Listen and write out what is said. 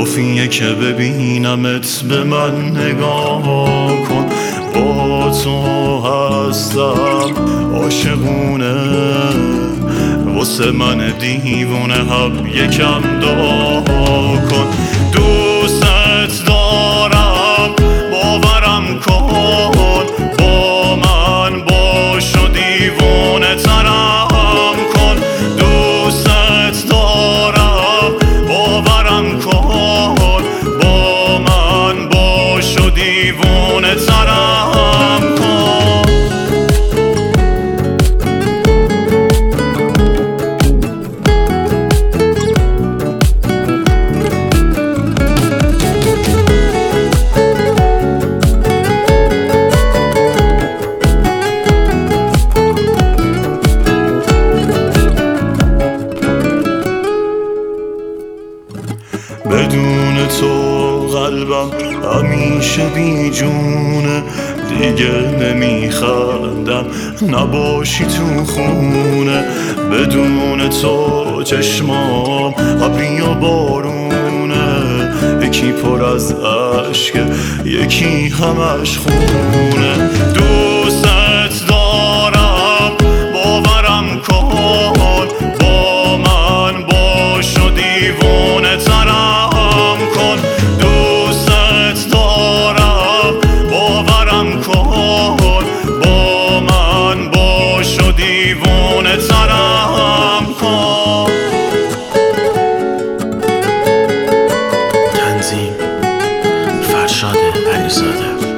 کافیه که ببینمت به من نگاه کن. با تو هستم عاشقونه، واسه من دیوونه هم یکم دعا کن. دوست دارم باورم کن، با من باش و دیوونه ترم کن. دوست دارم باورم کن، با من باش و دیوونه ترم کن. بدون تو قلبم همیشه بی جونه، دیگه نمیخندم نباشی تو خونه. بدون تو چشمام ابری و بارونه، یکی پر از عشق یکی همش خونه. دوست دارم باورم کن، با من باش و دیوونه ترم کن. دوست دارم باورم کن، با من باش و دیوونه ترم کن. تنظیم فرشاد علیزاده.